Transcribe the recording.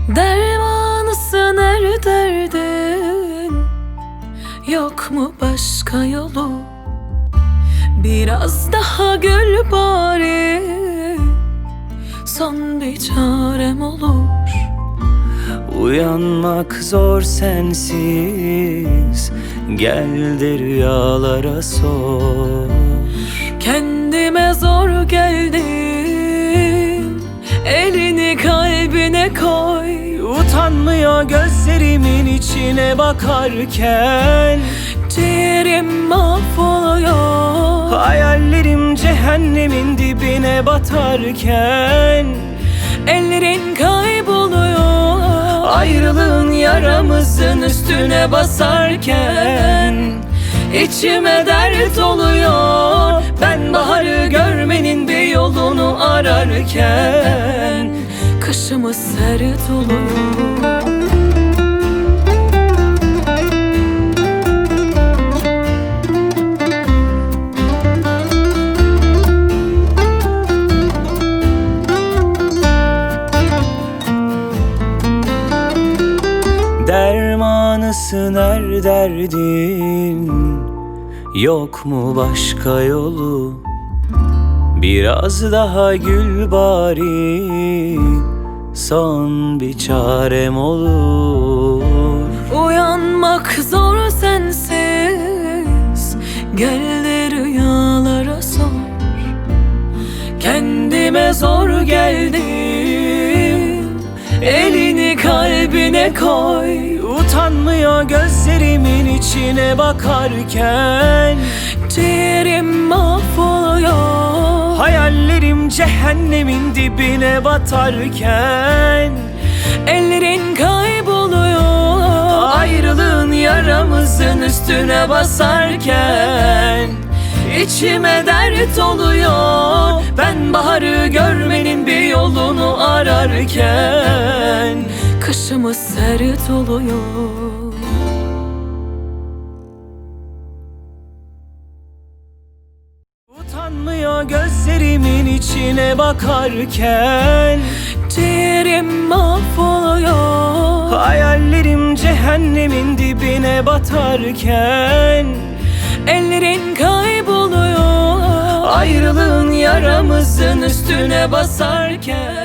Dermanısın her derdin, yok mu başka yolu? Biraz daha gül bari, son bir çarem olur. Uyanmak zor sensiz, gel de rüyalara sor. Kendime zor geldim, elini kalbine koy. Utanmıyor gözlerimin içine bakarken, ciğerim mahvoluyor. hayallerim cehennemin dibine batarken, ellerin kayboluyor. ayrılığın yaramızın üstüne basarken, içime dert oluyor. Ben baharı görmenin bir yolunu ararken, kışımız sert oluyor. Dermanısın her derdin, yok mu başka yolu? Biraz daha gül bari, son bir çarem olur. Uyanmak zor sensiz, gel de rüyalara sor. Kendime zor geldim, elini kalbine koy. Utanmıyor gözlerimin içine bakarken, ciğerim mahvoluyor. hayallerim cehennemin dibine batarken, ellerin kayboluyor. ayrılığın yaramızın üstüne basarken, içime dert oluyor. Ben baharı görmenin bir yolunu ararken, kışımız sert oluyor. utanmıyor gözlerimin içine bakarken, ciğerim mahvoluyor. hayallerim cehennemin dibine batarken, ellerin kayboluyor. ayrılığın yaramızın üstüne basarken,